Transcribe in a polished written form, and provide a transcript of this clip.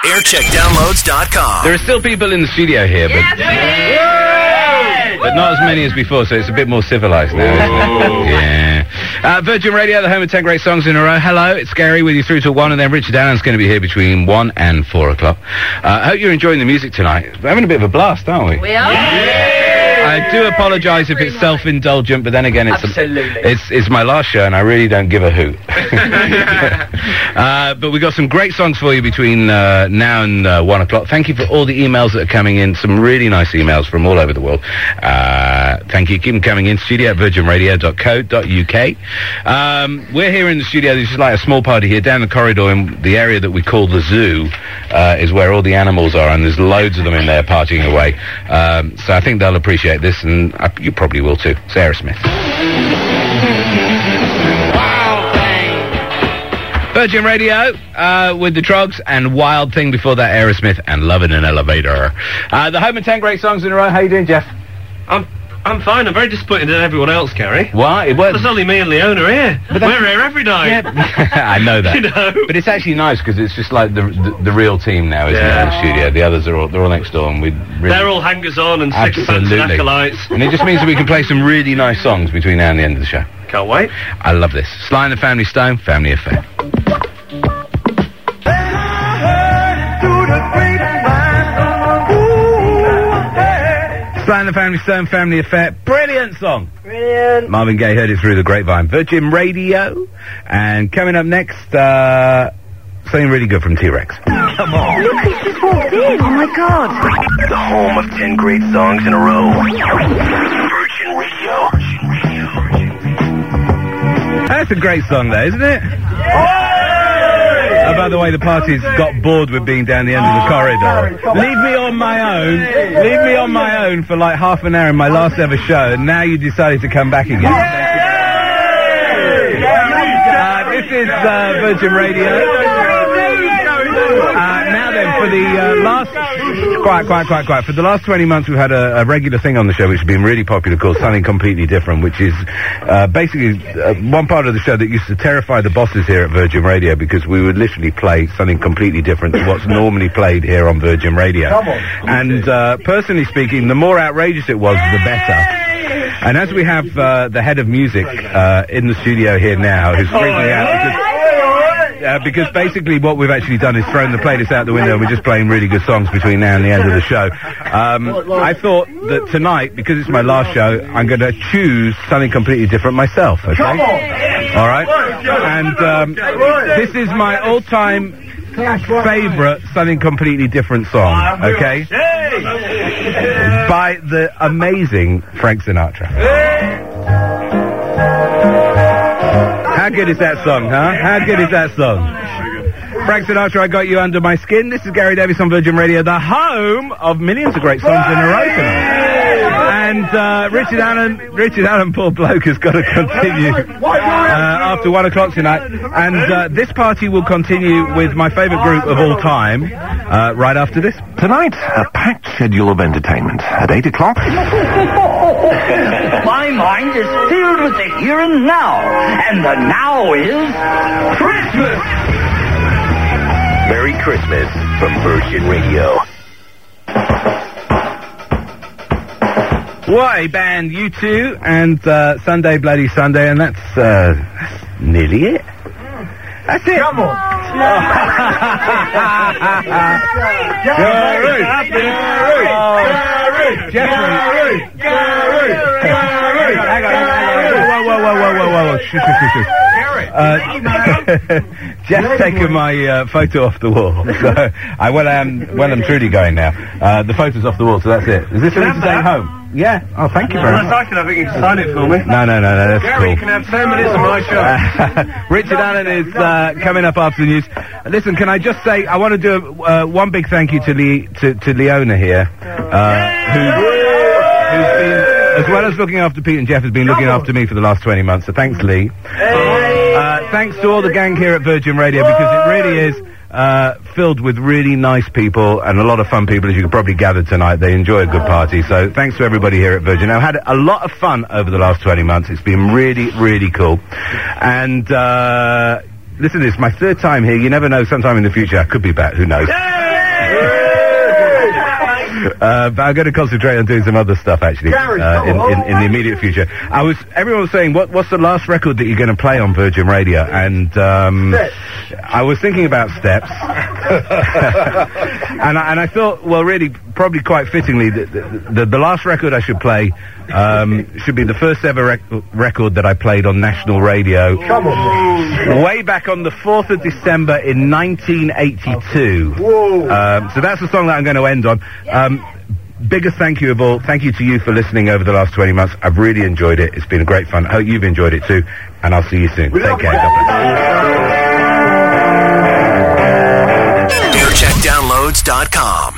aircheckdownloads.com. There are still people in the studio here, but not as many as before, so it's a bit more civilized now, isn't it? Yeah. Virgin Radio, the home of 10 great songs in a row. Hello, it's Gary with you through to 1, and then Richard Allen's going to be here between 1 and 4 o'clock. I hope you're enjoying the music tonight. We're having a bit of a blast, aren't we? We are. I do apologise if it's self-indulgent, but then again, it's my last show, and I really don't give a hoot. But we've got some great songs for you between now and 1 o'clock. Thank you for all the emails that are coming in. Some really nice emails from all over the world. Thank you. Keep them coming in. studio@virginradio.co.uk. We're here in the studio. This is like a small party here. Down the corridor in the area that we call the zoo is where all the animals are, and there's loads of them in there partying away. So I think they'll appreciate this, and you probably will too. It's Aerosmith. Virgin Radio with the Trogs and Wild Thing before that, Aerosmith and Love in an Elevator. The home of 10 great songs in a row. How you doing, Jeff? I'm fine. I'm very disappointed in everyone else, Gary. Why? There's only me and Leona here. We're here every night. Yeah. I know that. You know? But it's actually nice because it's just like the real team now, isn't it, in the studio? The others are all next door, and we really... They're all hangers-on and sycophants and acolytes. And it just means that we can play some really nice songs between now and the end of the show. Can't wait. I love this. Sly and the Family Stone, Family Affair. Sly and the Family Stone, Family Affair. Brilliant song. Brilliant. Marvin Gaye heard it through the grapevine. Virgin Radio. And coming up next, something really good from T-Rex. Come on. Look, he's just walked in. Oh, my God. The home of 10 great songs in a row. Virgin Radio. That's a great song, though, isn't it? Oh, by the way, the party's got bored with being down the end of the corridor. Leave me on my own for like half an hour in my last ever show, and now you decided to come back again. This is Virgin Radio. Now then, for the last... Quiet. For the last 20 months, we've had a regular thing on the show which has been really popular called Something Completely Different, which is basically one part of the show that used to terrify the bosses here at Virgin Radio because we would literally play something completely different to what's normally played here on Virgin Radio. And personally speaking, the more outrageous it was, the better. And as we have the head of music in the studio here now, who's freaking out because basically what we've actually done is thrown the playlist out the window and we're just playing really good songs between now and the end of the show. I thought that tonight, because it's my last show, I'm going to choose something completely different myself, okay? All right? And this is my all-time favourite something completely different song, okay? By the amazing Frank Sinatra. How good is that song, huh? How good is that song? Frank Sinatra, I Got You Under My Skin. This is Gary Davies on Virgin Radio, the home of millions of great songs in a row tonight. And Richard Allen, poor bloke, has got to continue after 1 o'clock tonight. And this party will continue with my favourite group of all time right after this. Tonight, a packed schedule of entertainment. At 8 o'clock... My mind is filled with the here and now. And the now is... Christmas! Merry Christmas from Virgin Radio. What a band, U2 and Sunday Bloody Sunday, and that's nearly it. That's it. Come on. Whoa. Jeff's taken my photo off the wall. So I'm truly going now. The photo's off the wall, so that's it. Is this for me to take home? Yeah. Oh, thank you very much. I think you can sign it for me. No, that's Gary, cool. you can have 10 minutes of my show. Richard Allen is coming up after the news. Listen, can I just say, I want to do one big thank you to Leona here, who's been, as well as looking after Pete and Jeff, has been looking after me for the last 20 months, so thanks, Lee. Thanks to all the gang here at Virgin Radio, because it really is filled with really nice people and a lot of fun people, as you can probably gather tonight. They enjoy a good party, so thanks to everybody here at Virgin. I've had a lot of fun over the last 20 months. It's been really, really cool. And listen to this, my third time here. You never know, sometime in the future I could be back, who knows. But I'm going to concentrate on doing some other stuff actually in the immediate future. Everyone was saying, what's the last record that you're going to play on Virgin Radio? And I was thinking about Steps, and I thought, well, really, probably quite fittingly, the last record I should play should be the first ever record that I played on national radio. Come on. Way back on the 4th of December in 1982. So that's the song that I'm going to end on. Biggest thank you of all. Thank you to you for listening over the last 20 months. I've really enjoyed it. It's been great fun. I hope you've enjoyed it too. And I'll see you soon. Take care. AirCheckDownloads.com